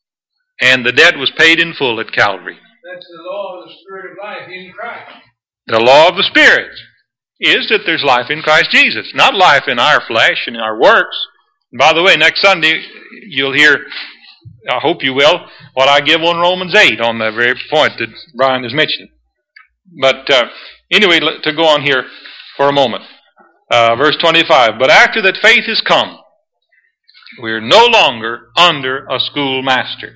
and the debt was paid in full at Calvary. That's the law of the Spirit of life in Christ. The law of the Spirit is that there's life in Christ Jesus, not life in our flesh and in our works. And by the way, next Sunday you'll hear, I hope you will, what I give on Romans eight on the very point that Brian has mentioned. But uh, anyway, to go on here for a moment. Uh, verse twenty-five, but after that faith is come, we're no longer under a schoolmaster.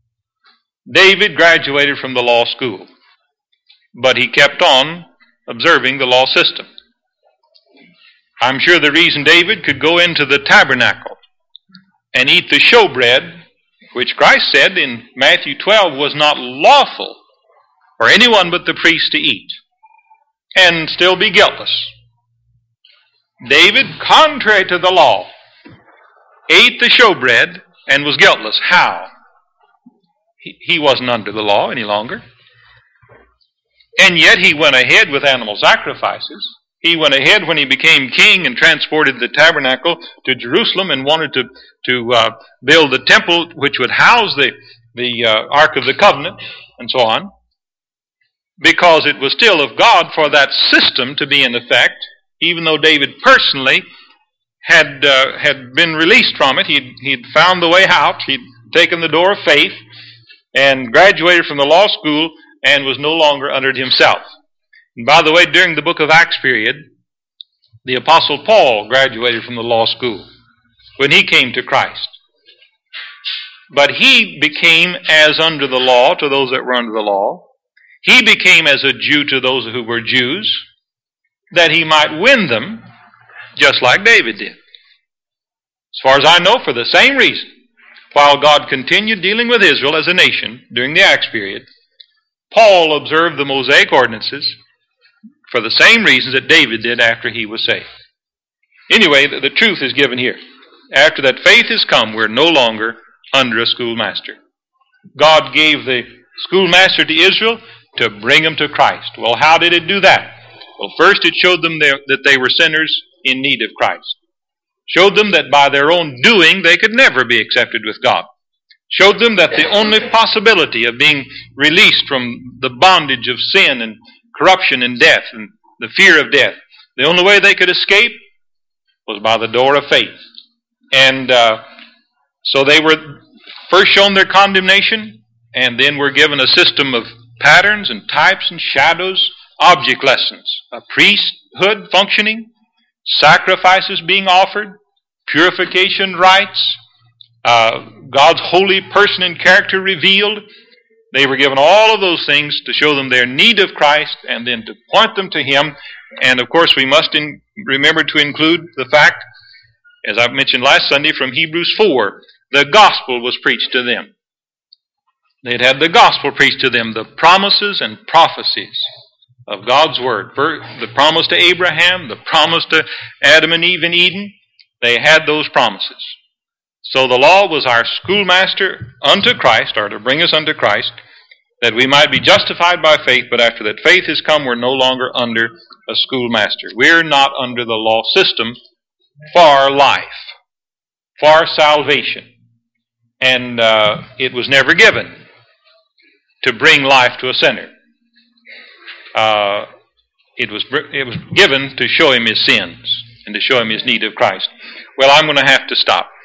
David graduated from the law school, but he kept on observing the law system. I'm sure the reason David could go into the tabernacle and eat the showbread, which Christ said in Matthew twelve was not lawful for anyone but the priest to eat, and still be guiltless. David, contrary to the law, ate the showbread and was guiltless. How? He, he wasn't under the law any longer. And yet he went ahead with animal sacrifices. He went ahead when he became king and transported the tabernacle to Jerusalem and wanted to, to uh, build the temple which would house the, the uh, Ark of the Covenant and so on, because it was still of God for that system to be in effect, even though David personally had uh, had been released from it. He'd, he'd found the way out. He'd taken the door of faith and graduated from the law school and was no longer under it himself. And by the way, during the book of Acts period, the Apostle Paul graduated from the law school when he came to Christ. But he became as under the law to those that were under the law. He became as a Jew to those who were Jews, that he might win them, just like David did. As far as I know, for the same reason, while God continued dealing with Israel as a nation during the Acts period, Paul observed the Mosaic ordinances for the same reasons that David did after he was saved. Anyway, the, the truth is given here. After that faith has come, we're no longer under a schoolmaster. God gave the schoolmaster to Israel to bring them to Christ. Well, how did it do that? Well, first it showed them their, that they were sinners in need of Christ. Showed them that by their own doing they could never be accepted with God. Showed them that the only possibility of being released from the bondage of sin and corruption and death and the fear of death, the only way they could escape was by the door of faith. And uh, so they were first shown their condemnation, and then were given a system of patterns and types and shadows, object lessons, a priesthood functioning, sacrifices being offered, purification rites, uh, God's holy person and character revealed. They were given all of those things to show them their need of Christ and then to point them to Him. And of course we must in, remember to include the fact, as I mentioned last Sunday from Hebrews four, the gospel was preached to them. They'd had the gospel preached to them, the promises and prophecies of God's Word. The promise to Abraham, the promise to Adam and Eve in Eden, they had those promises. So the law was our schoolmaster unto Christ, or to bring us unto Christ, that we might be justified by faith, but after that faith has come, we're no longer under a schoolmaster. We're not under the law system for life, for salvation. And uh, it was never given to bring life to a sinner. Uh, it was it was given to show him his sins and to show him his need of Christ. Well, I'm going to have to stop.